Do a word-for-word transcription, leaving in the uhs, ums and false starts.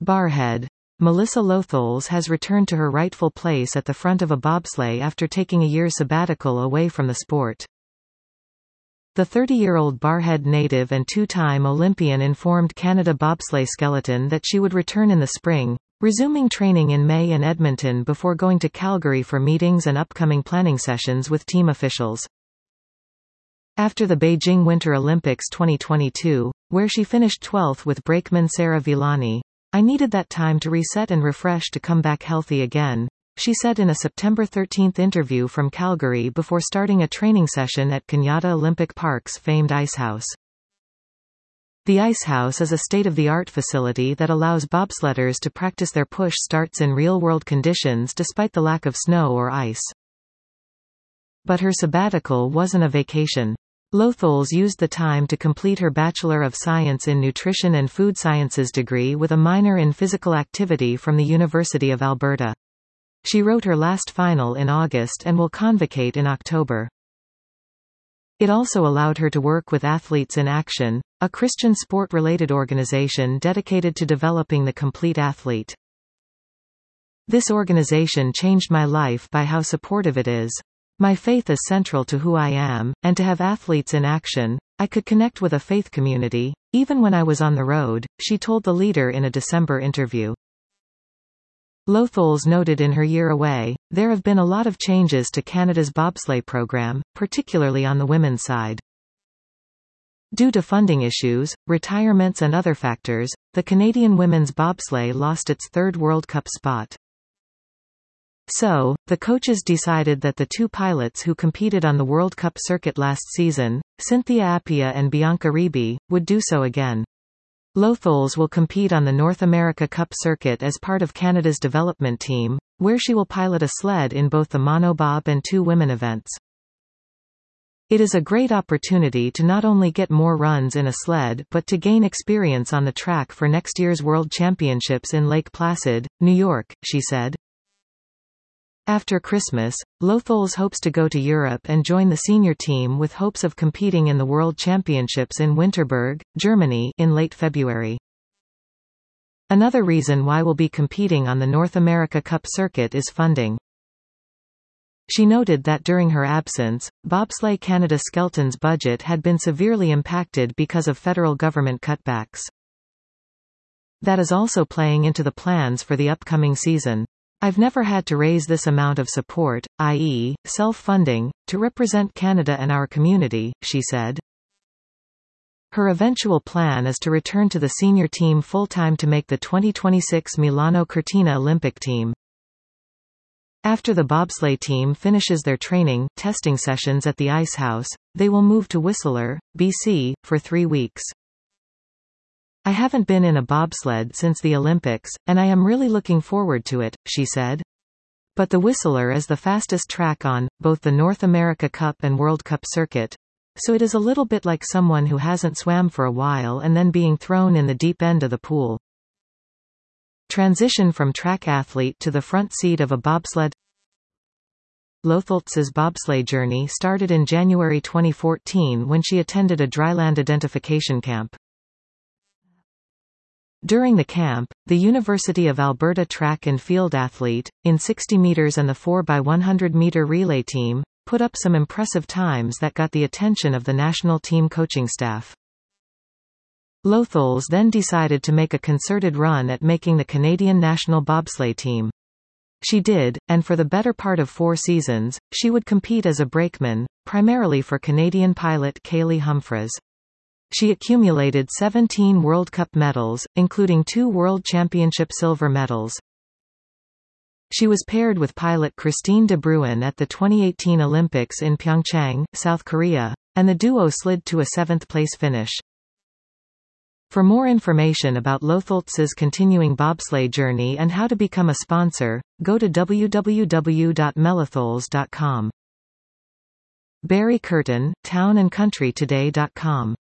Barrhead. Melissa Lotholz has returned to her rightful place at the front of a bobsleigh after taking a year's sabbatical away from the sport. The thirty-year-old Barrhead native and two-time Olympian informed Canada Bobsleigh Skeleton that she would return in the spring, resuming training in May in Edmonton before going to Calgary for meetings and upcoming planning sessions with team officials. After the Beijing Winter Olympics twenty twenty-two, where she finished twelfth with brakeman Sarah Villani, "I needed that time to reset and refresh to come back healthy again," she said in a September thirteenth interview from Calgary before starting a training session at Kenyatta Olympic Park's famed Ice House. The Ice House is a state-of-the-art facility that allows bobsledders to practice their push starts in real-world conditions despite the lack of snow or ice. But her sabbatical wasn't a vacation. Lotholz used the time to complete her Bachelor of Science in Nutrition and Food Sciences degree with a minor in physical activity from the University of Alberta. She wrote her last final in August and will convocate in October. It also allowed her to work with Athletes in Action, a Christian sport-related organization dedicated to developing the complete athlete. "This organization changed my life by how supportive it is. My faith is central to who I am, and to have Athletes in Action, I could connect with a faith community, even when I was on the road," she told the Leader in a December interview. Lotholz noted in her year away, "There have been a lot of changes to Canada's bobsleigh program, particularly on the women's side. Due to funding issues, retirements and other factors, the Canadian women's bobsleigh lost its third World Cup spot. So, the coaches decided that the two pilots who competed on the World Cup circuit last season, Cynthia Appia and Bianca Ribbi, would do so again. Lotholz will compete on the North America Cup circuit as part of Canada's development team, where she will pilot a sled in both the monobob and two women events. It is a great opportunity to not only get more runs in a sled but to gain experience on the track for next year's World Championships in Lake Placid, New York," she said. After Christmas, Lotholz hopes to go to Europe and join the senior team with hopes of competing in the World Championships in Winterberg, Germany, in late February. Another reason why we'll be competing on the North America Cup circuit is funding. She noted that during her absence, Bobsleigh Canada Skeleton's budget had been severely impacted because of federal government cutbacks. That is also playing into the plans for the upcoming season. "I've never had to raise this amount of support, that is, self-funding, to represent Canada and our community," she said. Her eventual plan is to return to the senior team full-time to make the twenty twenty-six Milano Cortina Olympic team. After the bobsleigh team finishes their training, testing sessions at the Ice House, they will move to Whistler, B C, for three weeks. "I haven't been in a bobsled since the Olympics, and I am really looking forward to it," she said. But the Whistler is the fastest track on both the North America Cup and World Cup circuit, so it is a little bit like someone who hasn't swam for a while and then being thrown in the deep end of the pool. Transition from track athlete to the front seat of a bobsled. Lotholz's bobsleigh journey started in January twenty fourteen when she attended a dryland identification camp. During the camp, the University of Alberta track and field athlete, in sixty meters and the four by one hundred meter relay team, put up some impressive times that got the attention of the national team coaching staff. Lotholz then decided to make a concerted run at making the Canadian national bobsleigh team. She did, and for the better part of four seasons, she would compete as a brakeman, primarily for Canadian pilot Kaylee Humphreys. She accumulated seventeen World Cup medals, including two World Championship silver medals. She was paired with pilot Christine de Bruyn at the twenty eighteen Olympics in Pyeongchang, South Korea, and the duo slid to a seventh-place finish. For more information about Lotholz's continuing bobsleigh journey and how to become a sponsor, go to w w w dot melotholz dot com. Barry Curtin, town and country today dot com